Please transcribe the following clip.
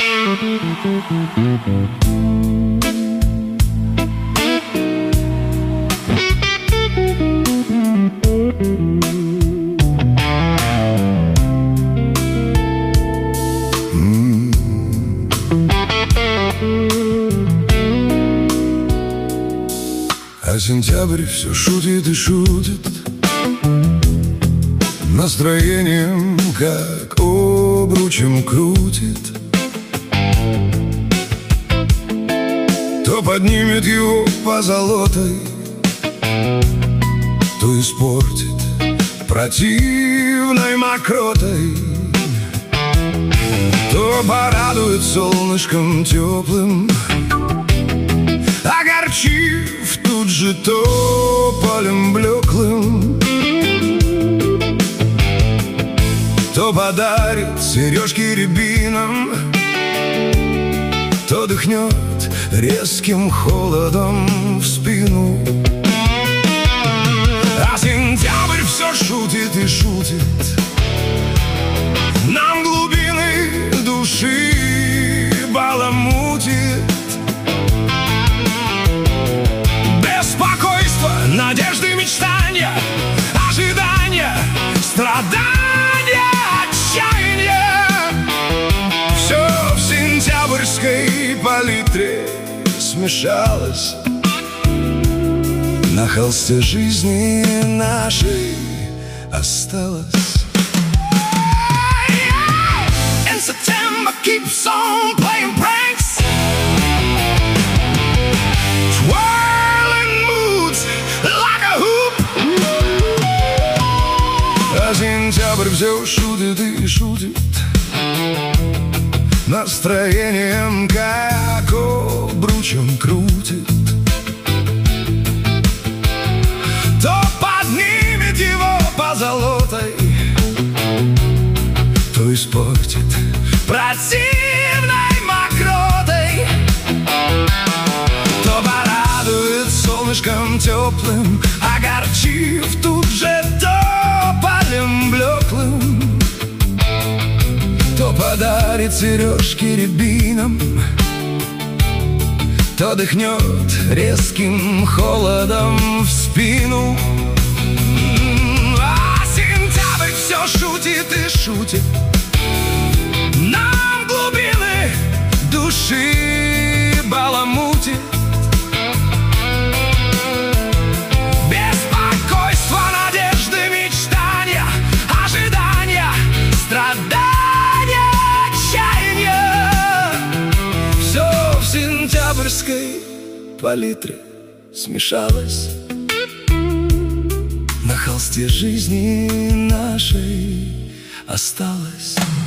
А сентябрь все шутит и шутит, настроением как обручем крутит. То поднимет его позолотой, то испортит противной мокротой, то порадует солнышком теплым, огорчив тут же тополем блеклым, то подарит сережки рябином, то дыхнет резким холодом в спину. А сентябрь все шутит и шутит, нам глубины души баламутит. Беспокойство, надежды, мечтания, ожидания, страдания, отчаяния. Все в сентябрьской палитре смешалось, на холсте жизни нашей осталось. And September keeps on playing pranks, twirling moods like a hoop. А сентябрь все шутит и шутит, настроением как обручем крутит. То поднимет его позолотой, то испортит противной мокротой, то порадует солнышком теплым, огорчив тут же тополем блеклым, то подарит сережки рябином, то дыхнет резким холодом в спину. А сентябрь все шутит и шутит, нам глубины души баламутит. Беспокойство, надежды, мечтания, ожидания, страдания, отчаяния. Все в сентябрьской палитре смешалось, на холсте жизни нашей осталось.